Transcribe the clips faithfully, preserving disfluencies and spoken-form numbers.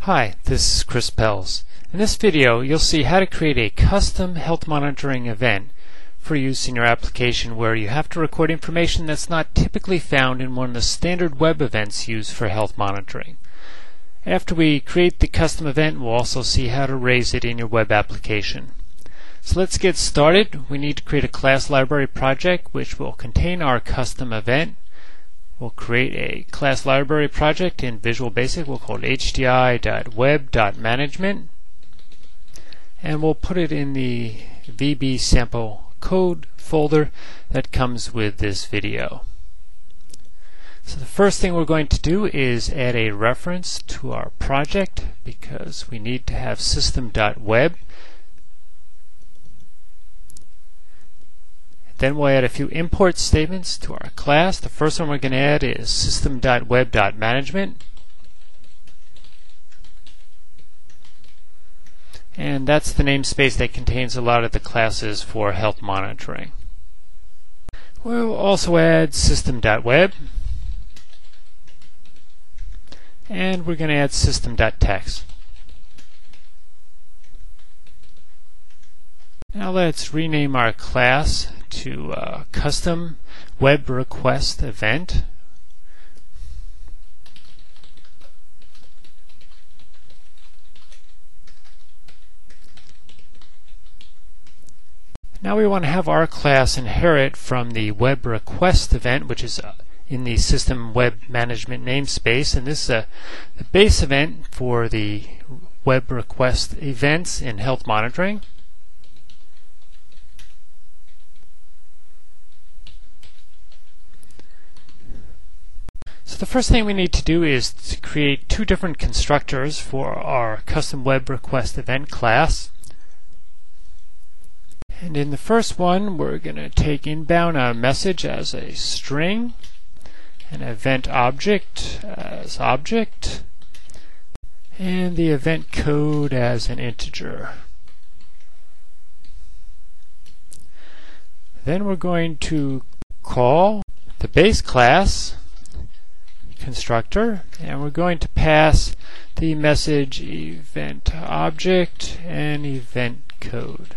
Hi, this is Chris Pells. In this video, you'll see how to create a custom health monitoring event for use in your application where you have to record information that's not typically found in one of the standard web events used for health monitoring. After we create the custom event, we'll also see how to raise it in your web application. So let's get started. We need to create a class library project which will contain our custom event. We'll create a class library project in Visual Basic. We'll call it H D I dot web dot management, and we'll put it in the V B sample code folder that comes with this video. So the first thing we're going to do is add a reference to our project because we need to have system dot web. Then we'll add a few import statements to our class. The first one we're going to add is system dot web dot management. And that's the namespace that contains a lot of the classes for health monitoring. We'll also add system dot web. And we're going to add system dot text. Now let's rename our class to uh, custom web request event. Now we want to have our class inherit from the web request event, which is uh, in the system web management namespace, and this is a, the base event for the web request events in health monitoring. So the first thing we need to do is to create two different constructors for our custom web request event class. And in the first one, we're going to take inbound a message as a string, an event object as object, and the event code as an integer. Then we're going to call the base class constructor, and we're going to pass the message event object and event code.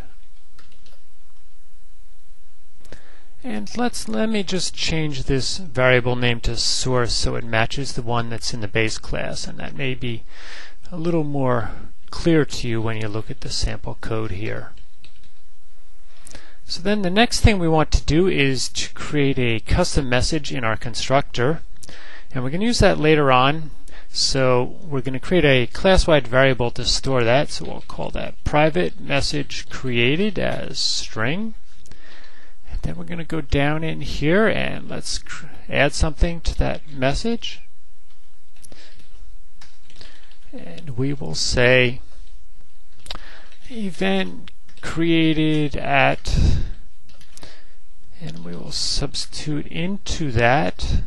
And let's let me just change this variable name to source so it matches the one that's in the base class, and that may be a little more clear to you when you look at the sample code here. So then the next thing we want to do is to create a custom message in our constructor. And we're going to use that later on, so we're going to create a class-wide variable to store that, so we'll call that private message created as string. And then we're going to go down in here and let's add something to that message. And we will say event created at, and we will substitute into that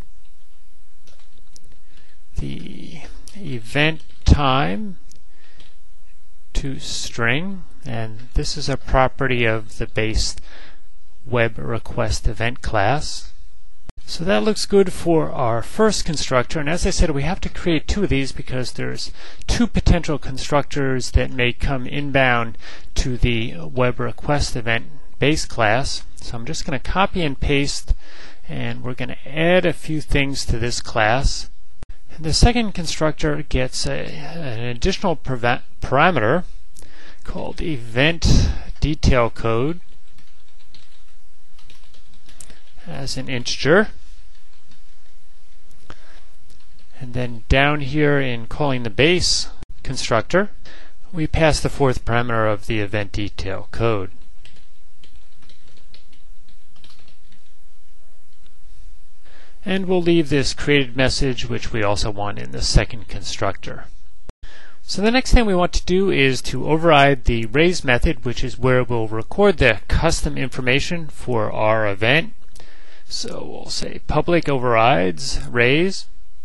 the event time to string, and this is a property of the base web request event class. So that looks good for our first constructor, and as I said, we have to create two of these because there's two potential constructors that may come inbound to the web request event base class. So I'm just going to copy and paste, and we're going to add a few things to this class. The second constructor gets a, an additional parameter called event detail code as an integer. And then down here in calling the base constructor, we pass the fourth parameter of the event detail code. And we'll leave this created message, which we also want in the second constructor. So the next thing we want to do is to override the raise method, which is where we'll record the custom information for our event. So we'll say public overrides raise.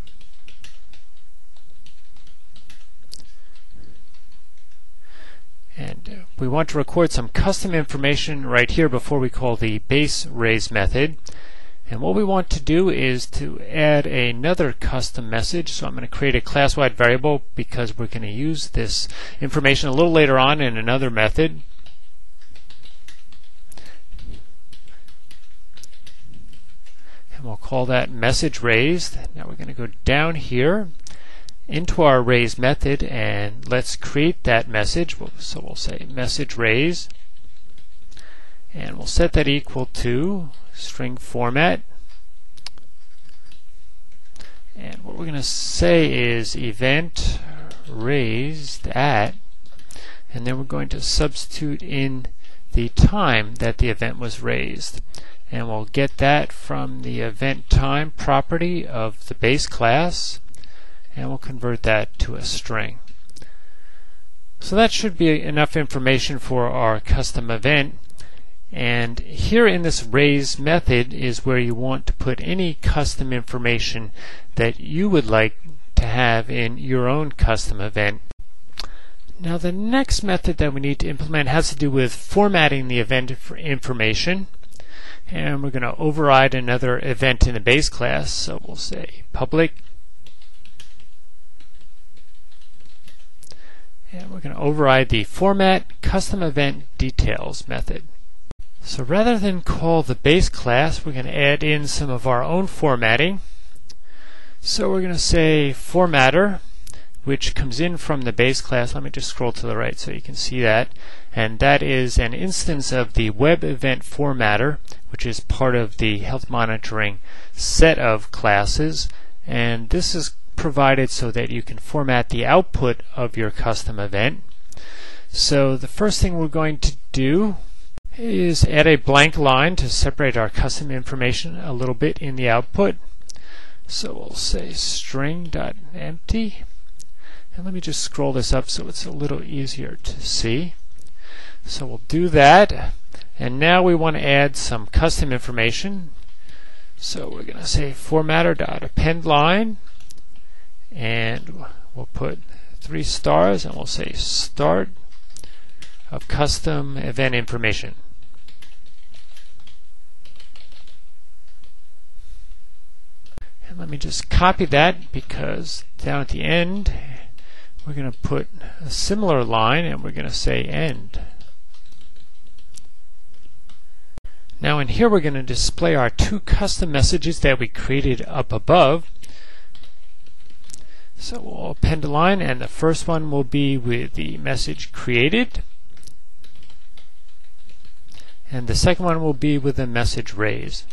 And we want to record some custom information right here before we call the base raise method. And what we want to do is to add another custom message. So I'm going to create a class-wide variable because we're going to use this information a little later on in another method. And we'll call that message raised. Now we're going to go down here into our raise method and let's create that message. So we'll say message raise, and we'll set that equal to string format. And what we're going to say is event raised at, and then we're going to substitute in the time that the event was raised. And we'll get that from the event time property of the base class, and we'll convert that to a string. So that should be enough information for our custom event. And here in this raise method is where you want to put any custom information that you would like to have in your own custom event. Now the next method that we need to implement has to do with formatting the event information. And we're going to override another event in the base class. So we'll say public. And we're going to override the format custom event details method. So rather than call the base class, we're going to add in some of our own formatting. So we're going to say formatter, which comes in from the base class. Let me just scroll to the right so you can see that. And that is an instance of the web event formatter, which is part of the health monitoring set of classes. And this is provided so that you can format the output of your custom event. So the first thing we're going to do is add a blank line to separate our custom information a little bit in the output. So we'll say string.empty, and let me just scroll this up so it's a little easier to see. So we'll do that, and now we want to add some custom information. So we're going to say formatter.append line, and we'll put three stars, and we'll say start of custom event information. And let me just copy that, because down at the end we're going to put a similar line and we're going to say end. Now in here we're going to display our two custom messages that we created up above. So we'll append a line, and the first one will be with the message created, and the second one will be with the message raised.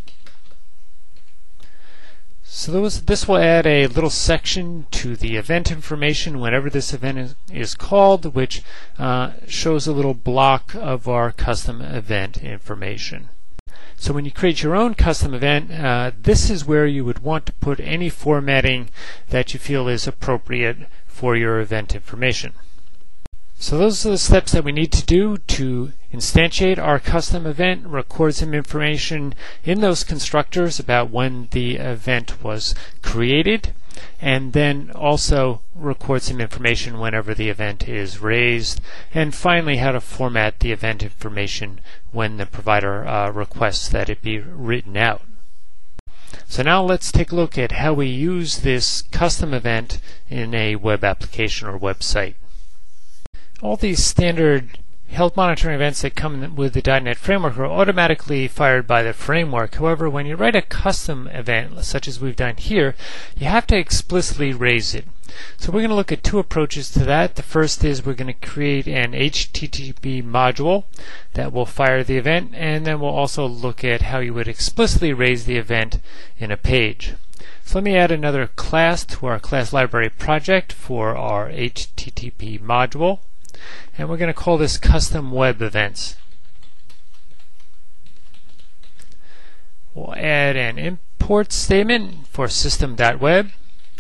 So those, this will add a little section to the event information whenever this event is, is called, which uh, shows a little block of our custom event information. So when you create your own custom event, uh, this is where you would want to put any formatting that you feel is appropriate for your event information. So those are the steps that we need to do to instantiate our custom event, record some information in those constructors about when the event was created, and then also record some information whenever the event is raised, and finally how to format the event information when the provider uh, requests that it be written out. So now let's take a look at how we use this custom event in a web application or website. All these standard health monitoring events that come with the dot net framework are automatically fired by the framework. However, when you write a custom event, such as we've done here, you have to explicitly raise it. So we're going to look at two approaches to that. The first is we're going to create an H T T P module that will fire the event, and then we'll also look at how you would explicitly raise the event in a page. So let me add another class to our class library project for our H T T P module. And we're going to call this custom web events. We'll add an import statement for system.web.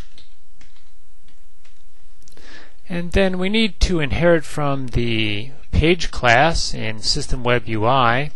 And then we need to inherit from the page class in system web U I.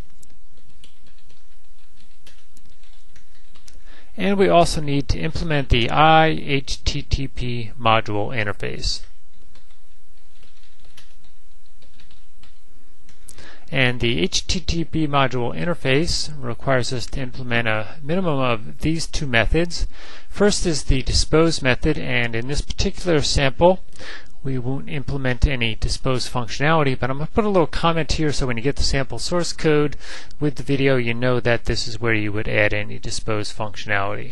And we also need to implement the I H T T P module interface. And the H T T P module interface requires us to implement a minimum of these two methods. First is the dispose method, and in this particular sample we won't implement any dispose functionality, but I'm going to put a little comment here so when you get the sample source code with the video, you know that this is where you would add any dispose functionality.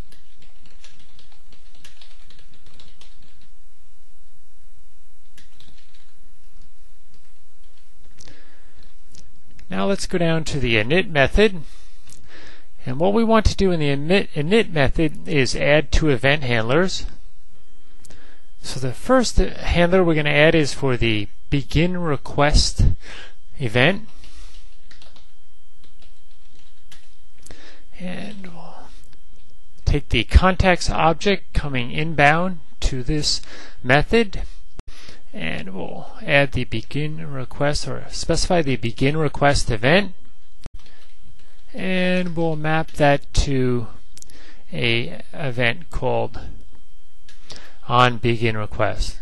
Now let's go down to the init method. And what we want to do in the init, init method is add two event handlers. So the first handler we're going to add is for the begin request event. And we'll take the contacts object coming inbound to this method, and we'll add the begin request, or specify the begin request event, and we'll map that to a event called on begin request.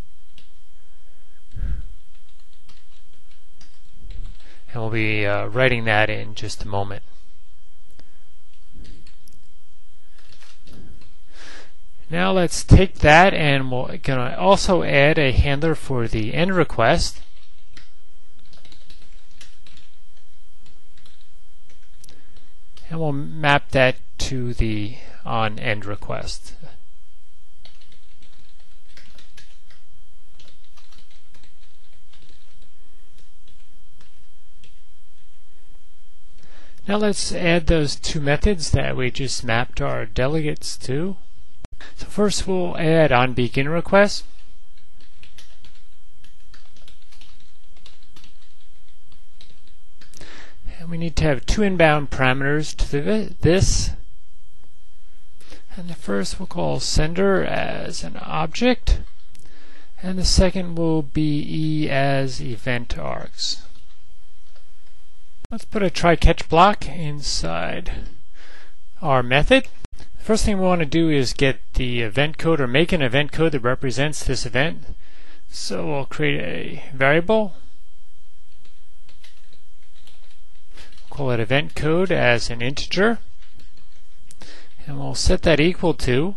And we'll be uh, writing that in just a moment. Now let's take that, and we're going to also add a handler for the end request. And we'll map that to the on end request. Now let's add those two methods that we just mapped our delegates to. So first we'll add on begin request. And we need to have two inbound parameters to the, this. And the first we'll call sender as an object, and the second will be E as event args. Let's put a try-catch block inside our method. The first thing we want to do is get the event code, or make an event code that represents this event. So we'll create a variable. Call it event code as an integer. And we'll set that equal to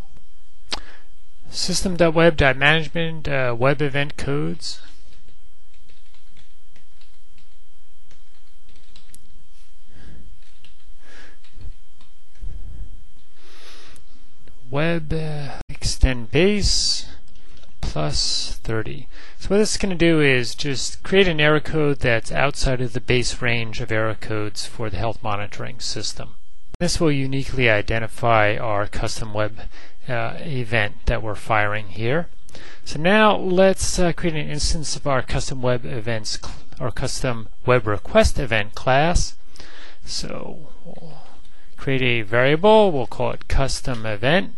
system.web.management uh, web event codes. Web uh, extend base plus thirty. So what this is going to do is just create an error code that's outside of the base range of error codes for the health monitoring system. This will uniquely identify our custom web uh, event that we're firing here. So now let's uh, create an instance of our custom web events or custom web request event class. So we'll create a variable, we'll call it custom event.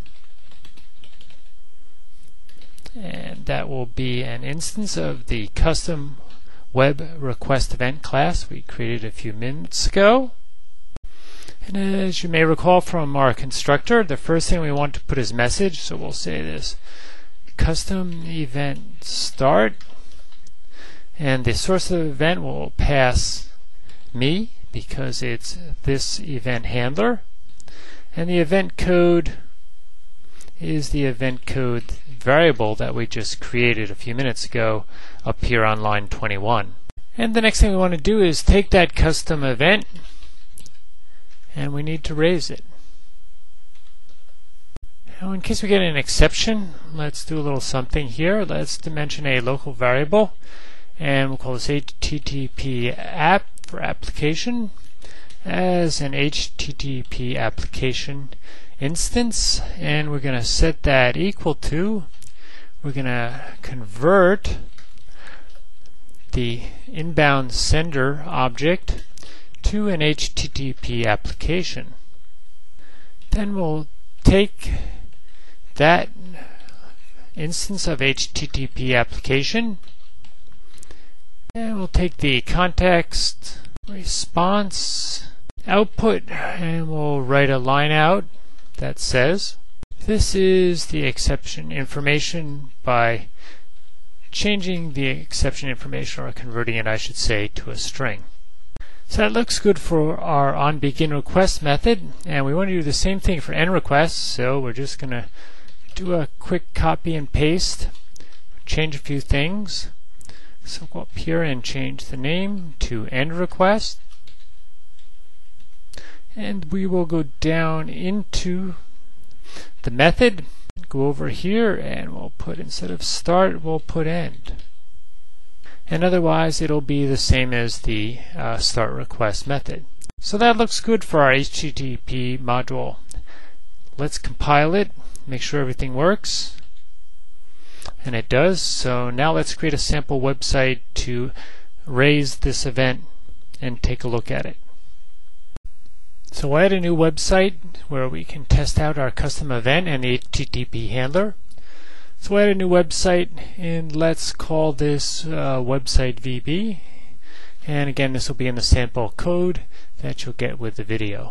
And that will be an instance of the custom web request event class we created a few minutes ago. And as you may recall from our constructor, the first thing we want to put is message. So we'll say this custom event start, and the source of the event will pass me because it's this event handler, and the event code is the event code variable that we just created a few minutes ago up here on line twenty-one. And the next thing we want to do is take that custom event, and we need to raise it. Now in case we get an exception, let's do a little something here. Let's dimension a local variable, and we'll call this H T T P app for application as an H T T P application instance, and we're going to set that equal to, we're going to convert the inbound sender object to an H T T P application. Then we'll take that instance of H T T P application, and we'll take the context response output, and we'll write a line out that says this is the exception information by changing the exception information, or converting it, I should say, to a string. So that looks good for our onBeginRequest method, and we want to do the same thing for endRequest. So we're just going to do a quick copy and paste, change a few things. So go up here and change the name to endRequest. And we will go down into the method, go over here, and we'll put, instead of start, we'll put end. And otherwise it'll be the same as the uh, start request method. So that looks good for our H T T P module. Let's compile it, make sure everything works. And it does. So now let's create a sample website to raise this event and take a look at it. So we'll add a new website where we can test out our custom event and the H T T P handler. So we'll add a new website, and let's call this uh, website V B. And again, this will be in the sample code that you'll get with the video.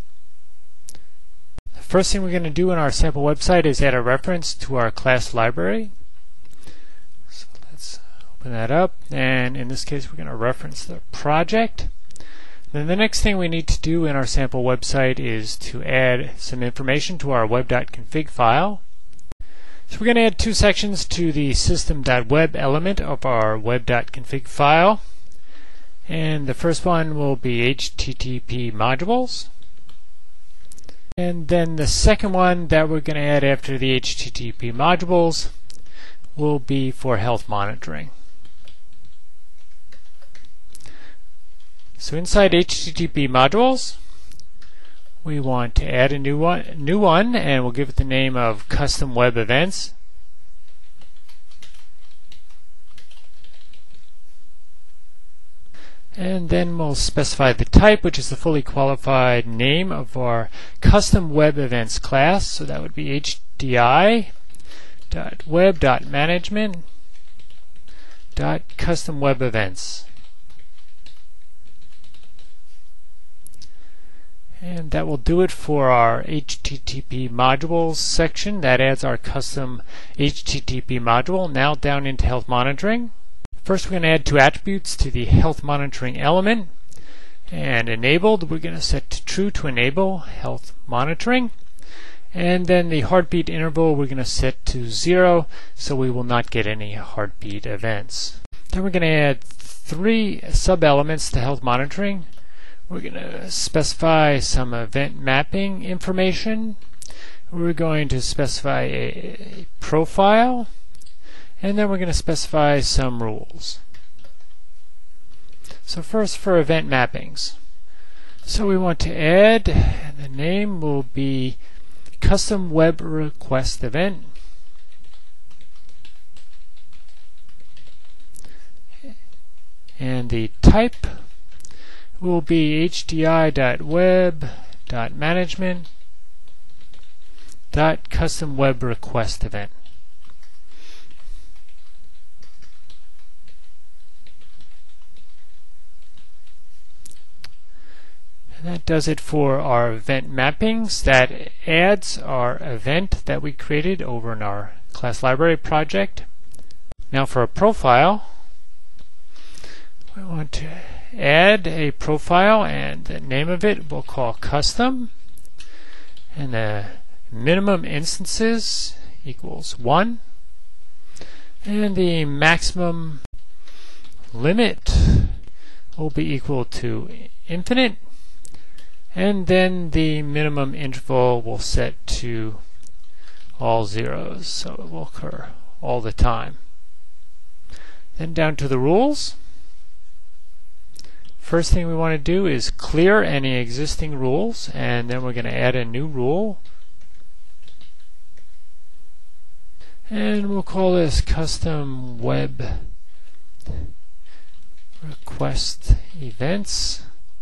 The first thing we're going to do in our sample website is add a reference to our class library. So let's open that up, and in this case we're going to reference the project. Then the next thing we need to do in our sample website is to add some information to our web.config file. So we're going to add two sections to the system.web element of our web.config file. And the first one will be H T T P modules. And then the second one that we're going to add after the H T T P modules will be for health monitoring. So inside H T T P modules, we want to add a new one, new one, and we'll give it the name of Custom Web Events. And then we'll specify the type, which is the fully qualified name of our Custom Web Events class. So that would be H D I dot web dot management dot custom web events. And that will do it for our H T T P modules section. That adds our custom H T T P module. Now down into health monitoring. First we're going to add two attributes to the health monitoring element. And enabled, we're going to set to true to enable health monitoring. And then the heartbeat interval we're going to set to zero, so we will not get any heartbeat events. Then we're going to add three sub-elements to health monitoring. We're going to specify some event mapping information. We're going to specify a, a profile. And then we're going to specify some rules. So first for event mappings. So we want to add, the name will be Custom Web Request Event. And the type will be H D I dot web dot management dot custom web request event. And that does it for our event mappings. That adds our event that we created over in our class library project. Now for a profile, we want to add a profile, and the name of it we'll call custom, and the minimum instances equals one, and the maximum limit will be equal to infinite, and then the minimum interval will set to all zeros, so it will occur all the time. Then down to the rules. First thing we want to do is clear any existing rules, and then we're going to add a new rule. And we'll call this Custom Web Request Events,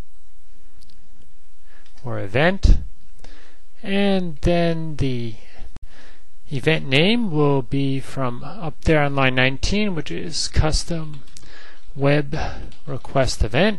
or event. And then the event name will be from up there on line nineteen, which is Custom Web Request Event.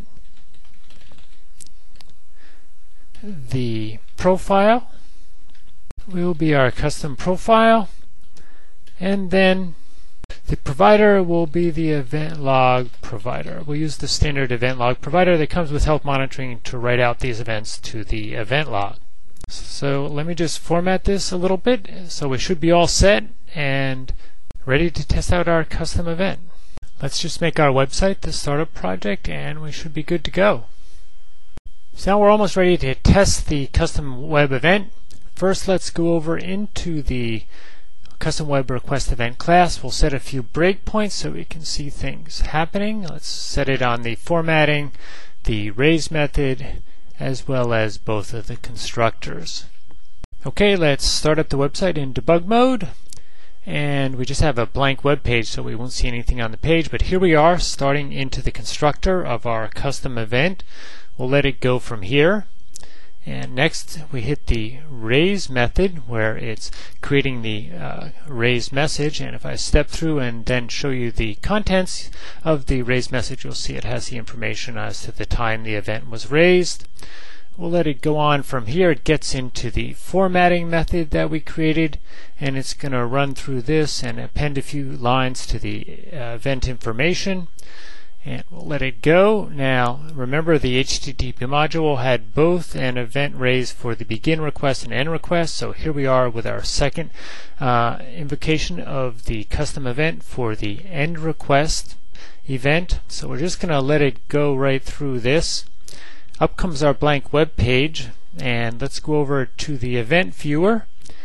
The profile will be our custom profile, and then The provider will be the event log provider. We'll use the standard event log provider that comes with health monitoring to write out these events to the event log. So let me just format this a little bit. So we should be all set and ready to test out our custom event. Let's just make our website the startup project and we should be good to go. So now we're almost ready to test the custom web event. First, let's go over into the custom web request event class. We'll set a few breakpoints so we can see things happening. Let's set it on the formatting, the raise method, as well as both of the constructors. Okay, let's start up the website in debug mode. And we just have a blank web page, so we won't see anything on the page. But here we are, starting into the constructor of our custom event. We'll let it go from here. And next we hit the raise method where it's creating the uh, raise message. And if I step through and then show you the contents of the raise message, you'll see it has the information as to the time the event was raised. We'll let it go on from here. It gets into the formatting method that we created, and it's going to run through this and append a few lines to the uh, event information. And we'll let it go. Now, remember the H T T P module had both an event raised for the begin request and end request. So here we are with our second uh, invocation of the custom event for the end request event. So we're just going to let it go right through this. Up comes our blank web page, and let's go over to the event viewer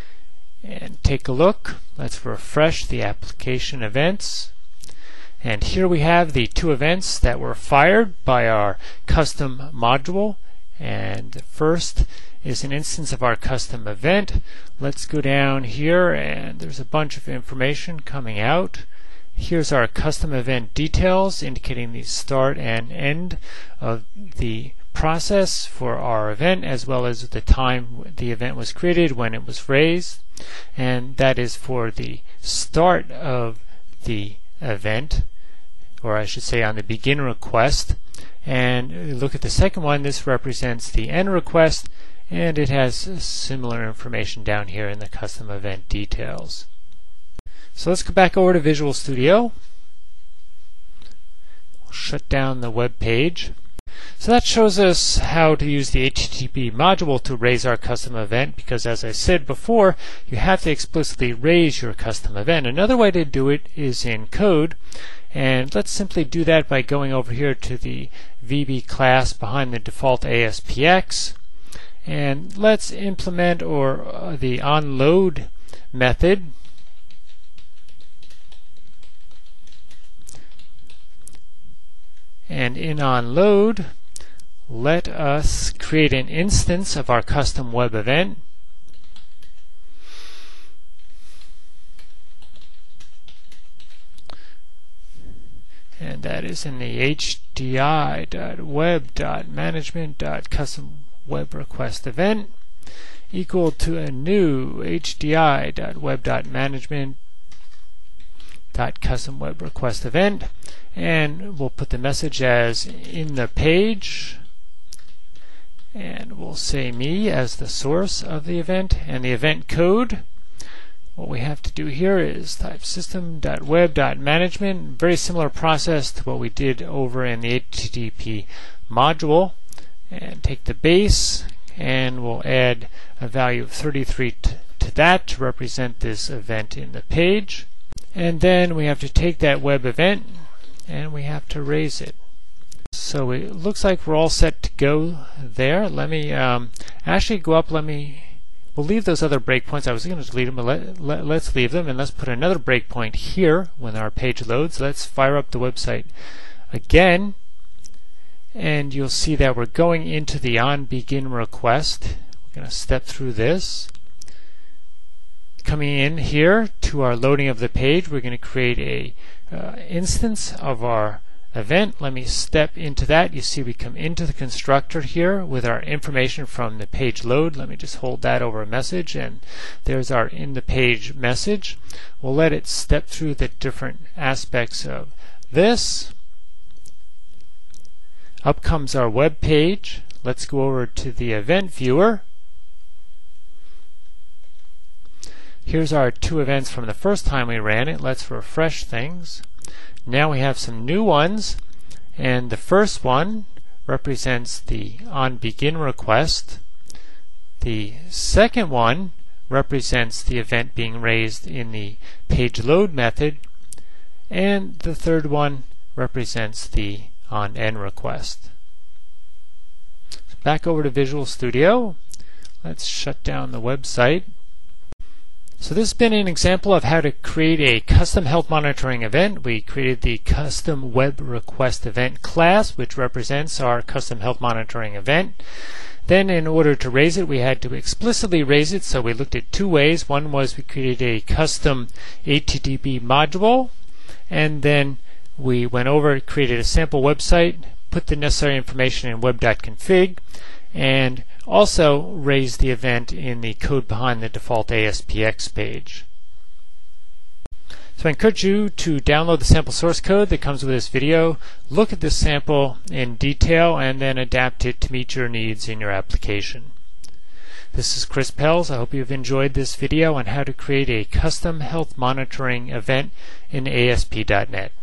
and take a look. Let's refresh the application events. And here we have the two events that were fired by our custom module. And the first is an instance of our custom event. Let's go down here, and there's a bunch of information coming out. Here's our custom event details indicating the start and end of the process for our event, as well as the time the event was created, when it was raised, and that is for the start of the event, or I should say on the begin request. And look at the second one. This represents the end request, and it has similar information down here in the custom event details. So let's go back over to Visual Studio. We'll shut down the web page. So that shows us how to use the H T T P module to raise our custom event, because as I said before, you have to explicitly raise your custom event. Another way to do it is in code, and let's simply do that by going over here to the V B class behind the default A S P X, and let's implement or uh, the onload method. And in onload, let us create an instance of our custom web event. And that is in the H D I dot web dot management dot custom web request event equal to a new H D I dot web dot management dot custom web request event. And we'll put the message as in the page, and we'll say me as the source of the event, and the event code. What we have to do here is type system dot web dot management, very similar process to what we did over in the H T T P module, and take the base, and we'll add a value of thirty-three to, to that to represent this event in the page. And then we have to take that web event and we have to raise it. So it looks like we're all set to go there. Let me um, actually go up. Let me we'll leave those other breakpoints. I was going to delete them, but let, let, let's leave them, and let's put another breakpoint here when our page loads. Let's fire up the website again, and you'll see that we're going into the on begin request. We're going to step through this. Coming in here to our loading of the page, we're going to create a uh, instance of our event. Let me step into that. You see we come into the constructor here with our information from the page load. Let me just hold that over a message, and there's our in the page message. We'll let it step through the different aspects of this. Up comes our web page. Let's go over to the event viewer. Here's our two events from the first time we ran it. Let's refresh things. Now we have some new ones, and the first one represents the onBegin request. The second one represents the event being raised in the pageLoad method, and the third one represents the onEnd request. Back over to Visual Studio. Let's shut down the website. So this has been an example of how to create a custom health monitoring event. We created the custom web request event class, which represents our custom health monitoring event. Then in order to raise it, we had to explicitly raise it, so we looked at two ways. One was we created a custom H T T P module, and then we went over, created a sample website, put the necessary information in web.config, and also raised the event in the code behind the default A S P X page. So I encourage you to download the sample source code that comes with this video, look at this sample in detail, and then adapt it to meet your needs in your application. This is Chris Pelz. I hope you've enjoyed this video on how to create a custom health monitoring event in A S P dot net.